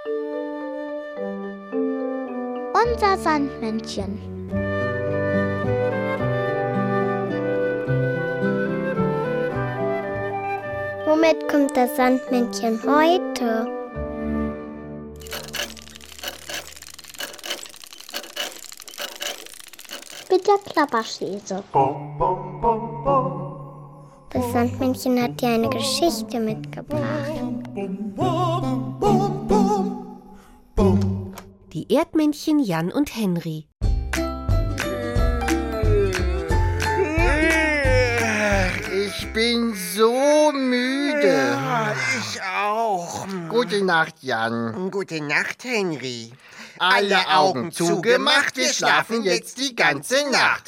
Unser Sandmännchen. Womit kommt das Sandmännchen heute? Mit der Klapperschlese. Das Sandmännchen hat dir eine Geschichte mitgebracht. Die Erdmännchen Jan und Henry. Ich bin so müde. Ja, ich auch. Gute Nacht, Jan. Gute Nacht, Henry. Alle Augen zugemacht, wir schlafen jetzt die ganze Nacht.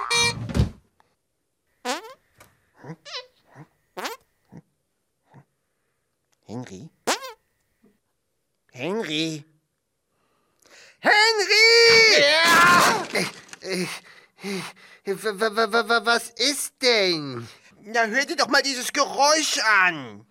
Henry? Henry? Henry! Ja! Was ist denn? Na, hör dir doch mal dieses Geräusch an.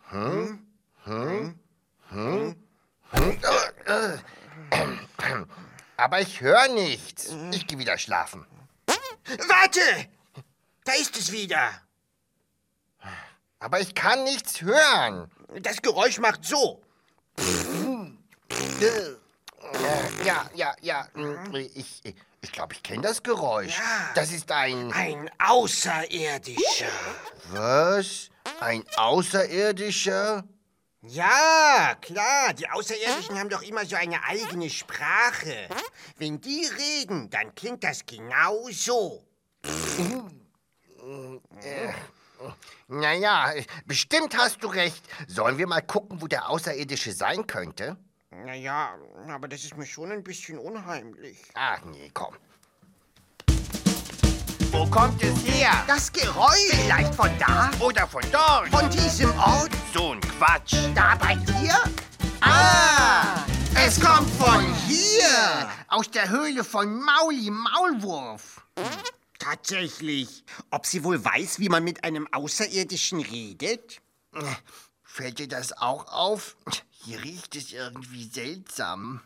Aber ich höre nichts. Ich gehe wieder schlafen. Warte! Da ist es wieder. Aber ich kann nichts hören. Das Geräusch macht so. Ja. Ich glaube, ich kenne das Geräusch. Ja. Das ist ein Außerirdischer. Was? Ein Außerirdischer? Ja, klar. Die Außerirdischen haben doch immer so eine eigene Sprache. Wenn die reden, dann klingt das genau so. Naja, bestimmt hast du recht. Sollen wir mal gucken, wo der Außerirdische sein könnte? Naja, aber das ist mir schon ein bisschen unheimlich. Ach nee, komm. Wo kommt es her? Das Geräusch. Vielleicht von da? Oder von dort? Von diesem Ort? So ein Quatsch. Da bei dir? Ah! Es kommt von hier! Aus der Höhle von Mauli Maulwurf. Tatsächlich. Ob sie wohl weiß, wie man mit einem Außerirdischen redet? Fällt dir das auch auf? Hier riecht es irgendwie seltsam.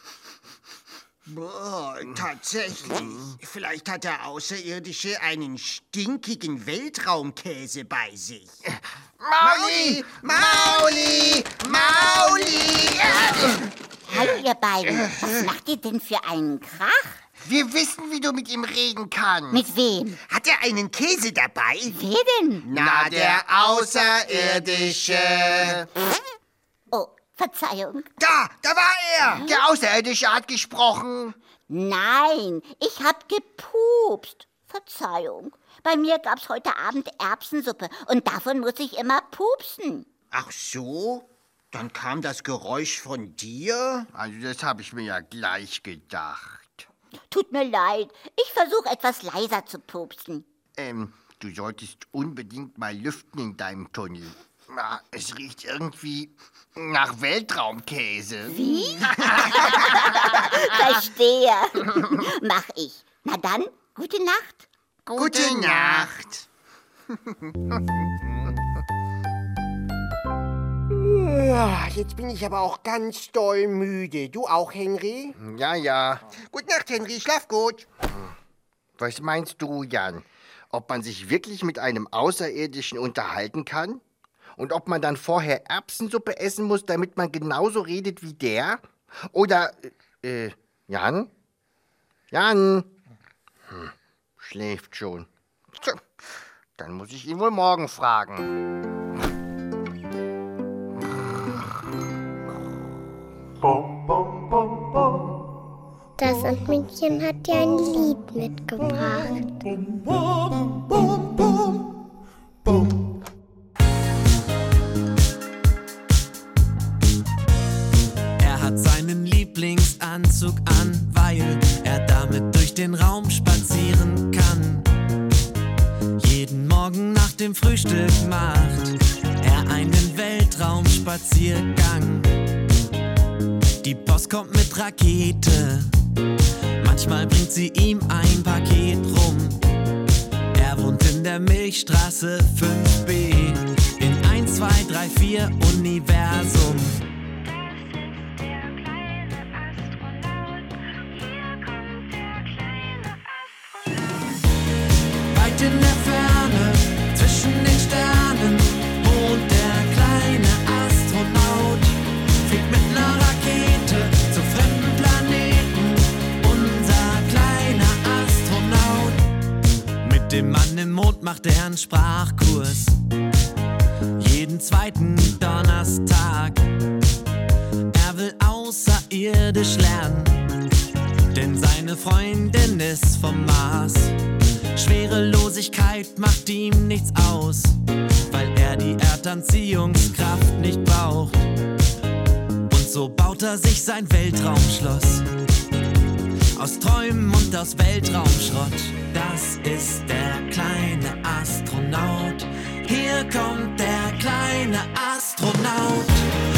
Boah, tatsächlich. Vielleicht hat der Außerirdische einen stinkigen Weltraumkäse bei sich. Mauli! Mauli! Mauli! Hallo, ihr beiden. Was macht ihr denn für einen Krach? Wir wissen, wie du mit ihm reden kannst. Mit wem? Hat er einen Käse dabei? Wer denn? Na, der Außerirdische. Oh, Verzeihung. Da war er! Der Außerirdische hat gesprochen. Nein, ich hab gepupst. Verzeihung. Bei mir gab's heute Abend Erbsensuppe und davon muss ich immer pupsen. Ach so? Dann kam das Geräusch von dir? Also das habe ich mir ja gleich gedacht. Tut mir leid, ich versuche etwas leiser zu pupsen. Du solltest unbedingt mal lüften in deinem Tunnel. Na, es riecht irgendwie nach Weltraumkäse. Wie? Verstehe. Mach ich. Na dann, gute Nacht. Gute Nacht. Jetzt bin ich aber auch ganz doll müde. Du auch, Henry? Ja. Gute Nacht, Henry. Schlaf gut. Was meinst du, Jan? Ob man sich wirklich mit einem Außerirdischen unterhalten kann? Und ob man dann vorher Erbsensuppe essen muss, damit man genauso redet wie der? Oder, Jan? Jan? Schläft schon. Tja, dann muss ich ihn wohl morgen fragen. Das Sandmännchen hat dir ein Lied mitgebracht. Er hat seinen Lieblingsanzug an, weil er damit durch den Raum spazieren kann. Jeden Morgen nach dem Frühstück macht er einen Weltraumspaziergang. Die Post kommt mit Rakete, manchmal bringt sie ihm ein Paket rum. Er wohnt in der Milchstraße 5b, in 1, 2, 3, 4 Universum. Weit in der Ferne, zwischen den Sternen, wohnt der kleine Astronaut. Fliegt mit ner Rakete zu fremden Planeten, unser kleiner Astronaut. Mit dem Mann im Mond macht er einen Sprachkurs, jeden zweiten Donnerstag. Er will außerirdisch lernen, denn seine Freundin ist vom Mars. Schwerelosigkeit macht ihm nichts aus, weil er die Erdanziehungskraft nicht braucht. Und so baut er sich sein Weltraumschloss aus Träumen und aus Weltraumschrott. Das ist der kleine Astronaut. Hier kommt der kleine Astronaut.